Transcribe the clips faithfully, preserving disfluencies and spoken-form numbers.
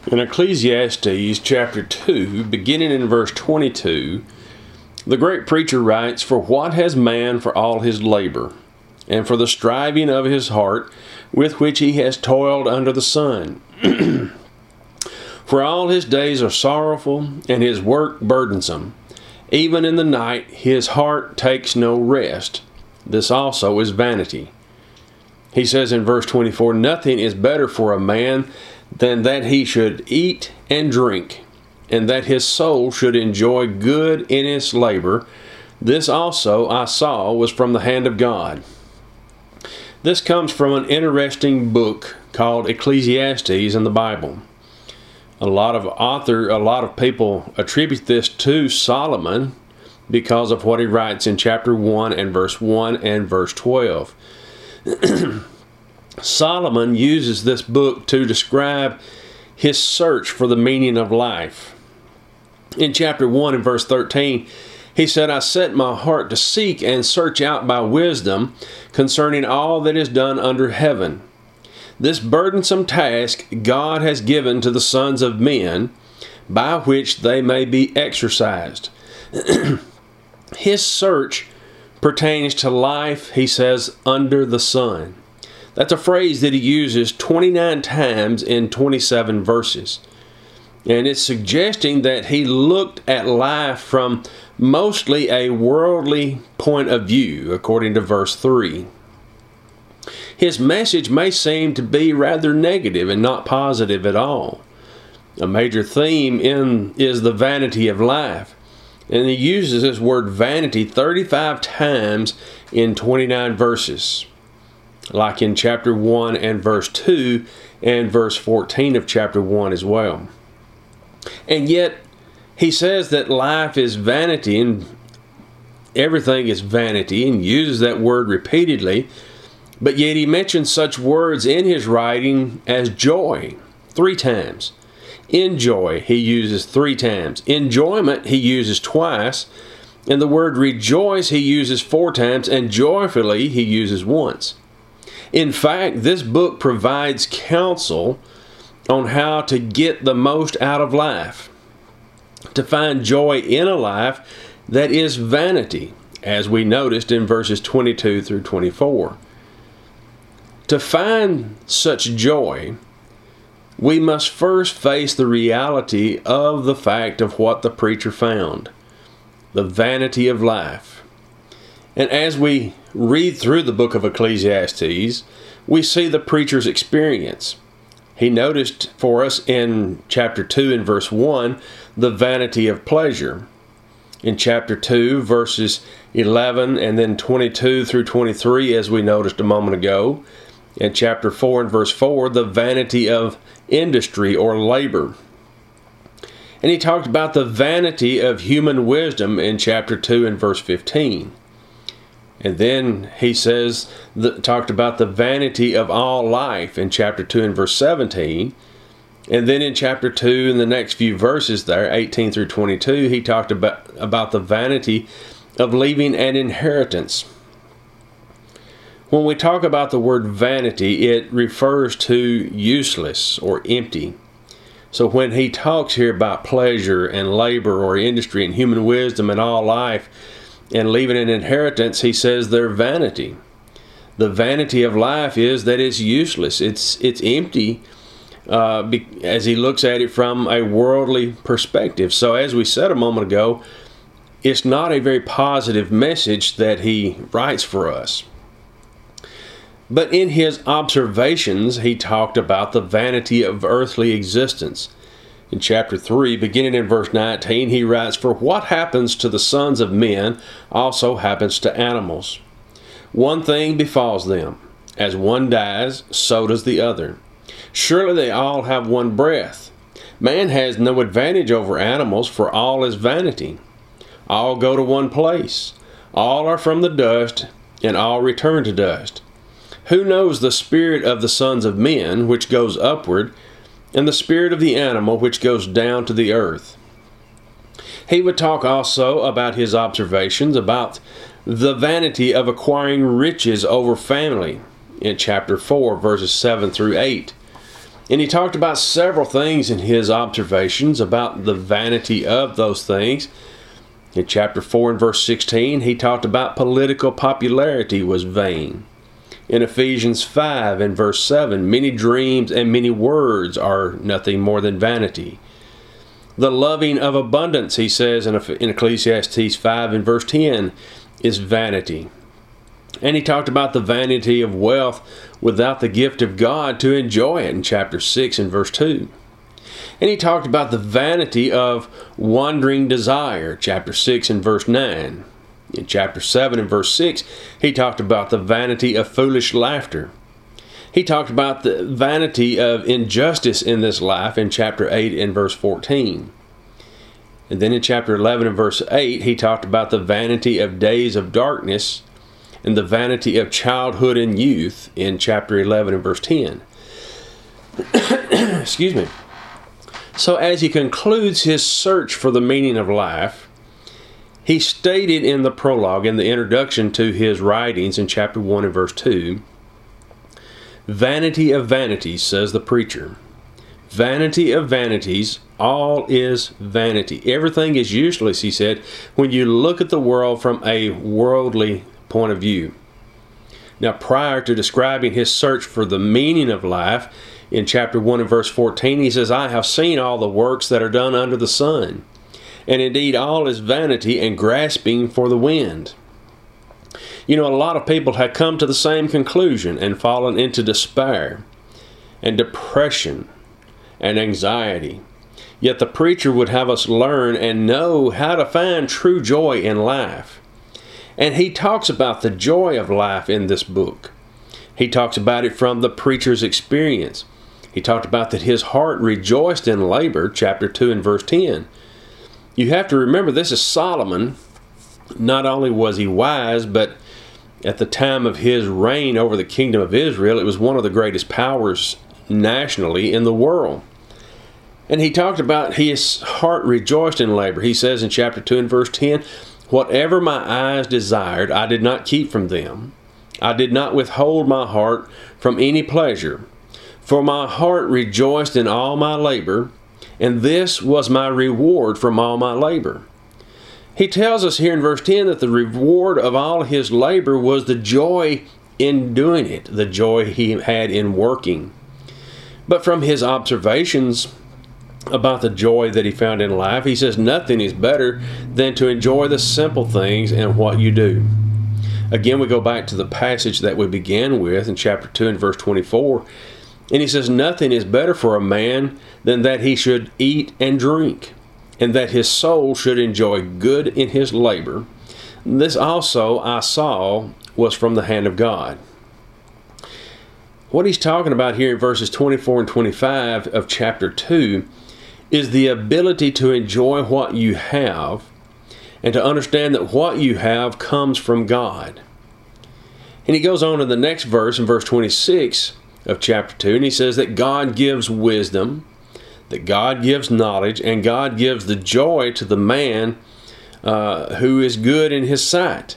In Ecclesiastes chapter two, beginning in verse twenty-two, the great preacher writes, "For what has man for all his labor, and for the striving of his heart, with which he has toiled under the sun? For all his days are sorrowful, and his work burdensome. Even in the night his heart takes no rest. This also is vanity." He says in verse twenty-four, "Nothing is better for a man than that he should eat and drink, and that his soul should enjoy good in his labor. This also I saw was from the hand of God." This comes from an interesting book called Ecclesiastes in the Bible. A lot of author, a lot of people attribute this to Solomon because of what he writes in chapter one and verse one and verse twelve. Solomon uses this book to describe his search for the meaning of life. In chapter one and verse thirteen, he said, "I set my heart to seek and search out by wisdom concerning all that is done under heaven. This burdensome task God has given to the sons of men, by which they may be exercised." His search pertains to life, he says, under the sun. That's a phrase that he uses twenty-nine times in twenty-seven verses. And it's suggesting that he looked at life from mostly a worldly point of view, according to verse three. His message may seem to be rather negative and not positive at all. A major theme in is the vanity of life. And he uses this word vanity thirty-five times in twenty-nine verses, like in chapter one and verse two and verse fourteen of chapter one as well. And yet, he says that life is vanity and everything is vanity, and uses that word repeatedly, but yet he mentions such words in his writing as joy three times. Enjoy he uses three times. Enjoyment he uses twice. And the word rejoice he uses four times, and joyfully he uses once. In fact, this book provides counsel on how to get the most out of life, to find joy in a life that is vanity, as we noticed in verses twenty-two through twenty-four. To find such joy, we must first face the reality of the fact of what the preacher found, the vanity of life. And as we read through the book of Ecclesiastes, we see the preacher's experience. He noticed for us in chapter two and verse one, the vanity of pleasure. In chapter two, verses eleven and then twenty-two through twenty-three, as we noticed a moment ago. In chapter four and verse four, the vanity of industry or labor. And he talked about the vanity of human wisdom in chapter two and verse fifteen. And then he says, that, talked about the vanity of all life in chapter two and verse seventeen. And then in chapter two, in the next few verses there, eighteen through twenty-two, he talked about, about the vanity of leaving an inheritance. When we talk about the word vanity, it refers to useless or empty. So when he talks here about pleasure and labor or industry and human wisdom and all life and leaving an inheritance, he says they're vanity. The vanity of life is that it's useless. It's it's empty uh, be, as he looks at it from a worldly perspective. So as we said a moment ago, it's not a very positive message that he writes for us. But in his observations, he talked about the vanity of earthly existence. In chapter three, beginning in verse nineteen, he writes, "For what happens to the sons of men also happens to animals. One thing befalls them. As one dies, so does the other. Surely they all have one breath. Man has no advantage over animals, for all is vanity. All go to one place. All are from the dust, and all return to dust. Who knows the spirit of the sons of men, which goes upward, and the spirit of the animal, which goes down to the earth?" He would talk also about his observations about the vanity of acquiring riches over family in chapter four, verses seven through eight. And he talked about several things in his observations about the vanity of those things. In chapter four and verse sixteen, he talked about political popularity was vain. In Ephesians five and verse seven, many dreams and many words are nothing more than vanity. The loving of abundance, he says in Ecclesiastes five and verse ten, is vanity. And he talked about the vanity of wealth without the gift of God to enjoy it in chapter six and verse two. And he talked about the vanity of wandering desire, chapter six and verse nine. In chapter seven and verse six, he talked about the vanity of foolish laughter. He talked about the vanity of injustice in this life in chapter eight and verse fourteen. And then in chapter eleven and verse eight, he talked about the vanity of days of darkness and the vanity of childhood and youth in chapter eleven and verse ten. Excuse me. So as he concludes his search for the meaning of life, he stated in the prologue, in the introduction to his writings in chapter one and verse two, "Vanity of vanities, says the preacher. Vanity of vanities, all is vanity." Everything is useless, he said, when you look at the world from a worldly point of view. Now, prior to describing his search for the meaning of life, in chapter one and verse fourteen, he says, "I have seen all the works that are done under the sun, and indeed all is vanity and grasping for the wind." You know, a lot of people have come to the same conclusion and fallen into despair and depression and anxiety. Yet the preacher would have us learn and know how to find true joy in life. And he talks about the joy of life in this book. He talks about it from the preacher's experience. He talked about that his heart rejoiced in labor, chapter two and verse ten. You have to remember, this is Solomon. Not only was he wise, but at the time of his reign over the kingdom of Israel, it was one of the greatest powers nationally in the world. And he talked about his heart rejoiced in labor. He says in chapter two and verse ten, "Whatever my eyes desired, I did not keep from them. I did not withhold my heart from any pleasure. For my heart rejoiced in all my labor, and this was my reward from all my labor." He tells us here in verse ten that the reward of all his labor was the joy in doing it, the joy he had in working. But from his observations about the joy that he found in life, he says nothing is better than to enjoy the simple things in what you do. Again, we go back to the passage that we began with in chapter two and verse twenty-four. And he says, "Nothing is better for a man than that he should eat and drink, and that his soul should enjoy good in his labor. This also I saw was from the hand of God." What he's talking about here in verses twenty-four and twenty-five of chapter two is the ability to enjoy what you have and to understand that what you have comes from God. And he goes on in the next verse, in verse twenty-six of chapter two, and he says that God gives wisdom, that God gives knowledge, and God gives the joy to the man uh, who is good in his sight.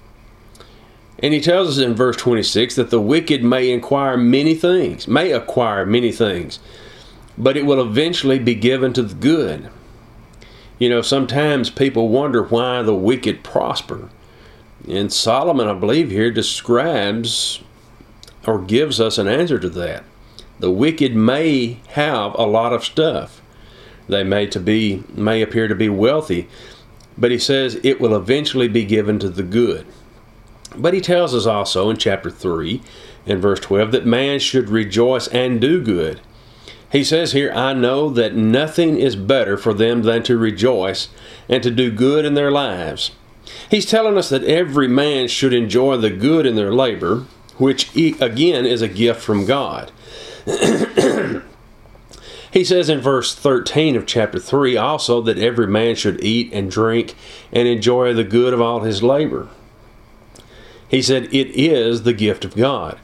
And he tells us in verse twenty-six that the wicked may inquire many things, may acquire many things, but it will eventually be given to the good. You know, sometimes people wonder why the wicked prosper. And Solomon, I believe, here describes or gives us an answer to that. The wicked may have a lot of stuff. They may to be may appear to be wealthy, but he says it will eventually be given to the good. But he tells us also in chapter three and verse twelve that man should rejoice and do good. He says here, "I know that nothing is better for them than to rejoice and to do good in their lives." He's telling us that every man should enjoy the good in their labor, which again is a gift from God. He says in verse thirteen of chapter three also that every man should eat and drink and enjoy the good of all his labor. He said it is the gift of God.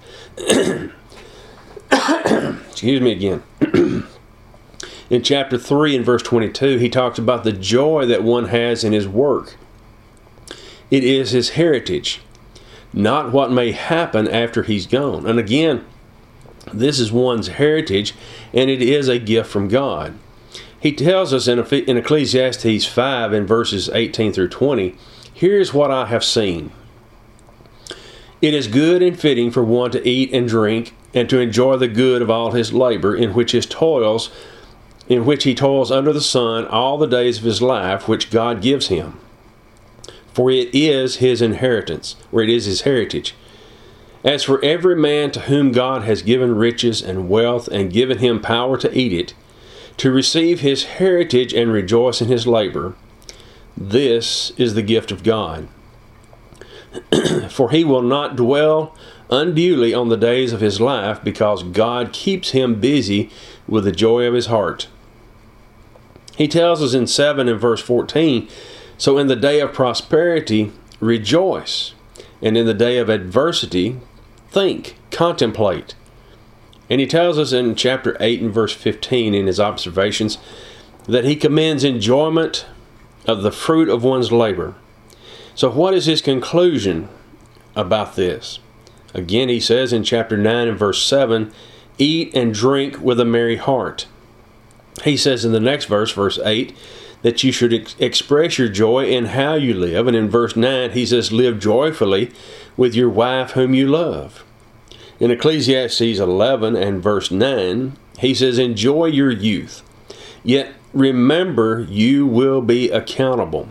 Excuse me again. In chapter three and verse twenty-two, he talks about the joy that one has in his work. It is his heritage, not what may happen after he's gone. And again, This is one's heritage, and it is a gift from God. He tells us in, in Ecclesiastes five, in verses eighteen through twenty, "Here's what I have seen. It is good and fitting for one to eat and drink, and to enjoy the good of all his labor, in which his toils, in which he toils under the sun all the days of his life, which God gives him. For it is his inheritance, or it is his heritage. As for every man to whom God has given riches and wealth, and given him power to eat it, to receive his heritage and rejoice in his labor, this is the gift of God. For he will not dwell unduly on the days of his life, because God keeps him busy with the joy of his heart." He tells us in seven and verse fourteen, "So in the day of prosperity, rejoice, and in the day of adversity, think, contemplate." And he tells us in chapter eight and verse fifteen in his observations that he commends enjoyment of the fruit of one's labor. So what is his conclusion about this? Again, he says in chapter nine and verse seven, "Eat and drink with a merry heart." He says in the next verse, verse eight, that you should ex express your joy in how you live. And in verse nine, he says, "Live joyfully with your wife whom you love." In Ecclesiastes eleven and verse nine, he says, "Enjoy your youth, yet remember you will be accountable.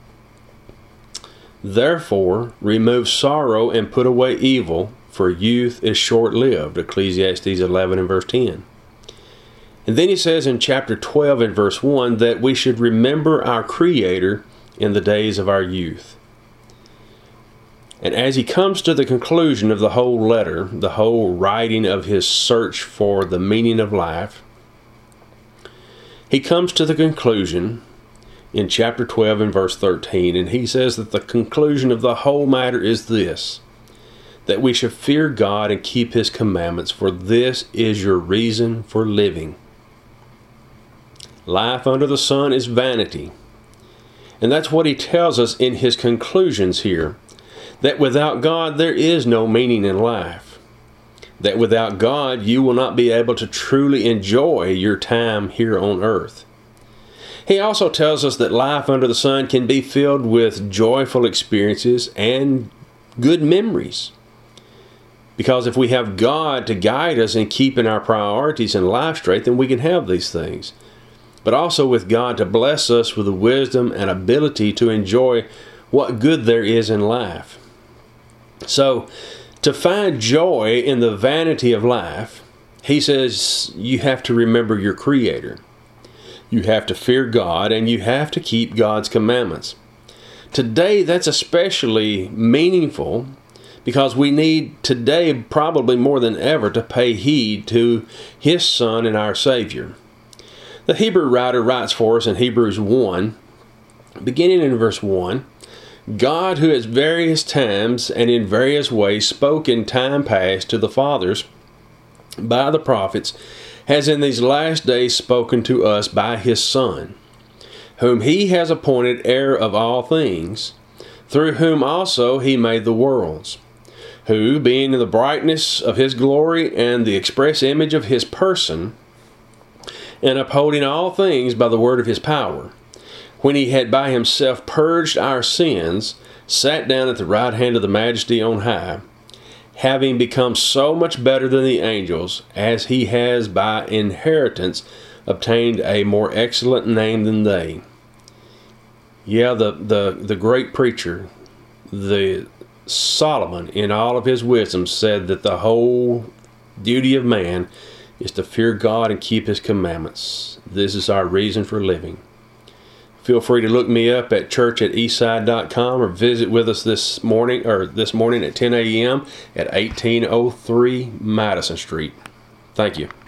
Therefore, remove sorrow and put away evil, for youth is short-lived." Ecclesiastes eleven and verse ten. And then he says in chapter twelve and verse one that we should remember our Creator in the days of our youth. And as he comes to the conclusion of the whole letter, the whole writing of his search for the meaning of life, he comes to the conclusion in chapter twelve and verse thirteen, and he says that the conclusion of the whole matter is this, that we should fear God and keep his commandments, for this is your reason for living. Life under the sun is vanity. And that's what he tells us in his conclusions here, that without God there is no meaning in life. That without God you will not be able to truly enjoy your time here on earth. He also tells us that life under the sun can be filled with joyful experiences and good memories. Because if we have God to guide us in keeping our priorities and life straight, then we can have these things. But also with God to bless us with the wisdom and ability to enjoy what good there is in life. So, to find joy in the vanity of life, he says you have to remember your Creator. You have to fear God, and you have to keep God's commandments. Today, that's especially meaningful because we need today probably more than ever to pay heed to his Son and our Savior. The Hebrew writer writes for us in Hebrews one, beginning in verse one, "God, who at various times and in various ways spoke in time past to the fathers by the prophets, has in these last days spoken to us by his Son, whom he has appointed heir of all things, through whom also he made the worlds, who, being in the brightness of his glory and the express image of his person, and upholding all things by the word of his power, when he had by himself purged our sins, sat down at the right hand of the Majesty on high, having become so much better than the angels, as he has by inheritance obtained a more excellent name than they." Yeah, the, the, the great preacher, the Solomon, in all of his wisdom, said that the whole duty of man is to fear God and keep his commandments. This is our reason for living. Feel free to look me up at church at eastside dot com or visit with us this morning or this morning at ten A M at eighteen oh three Madison Street. Thank you.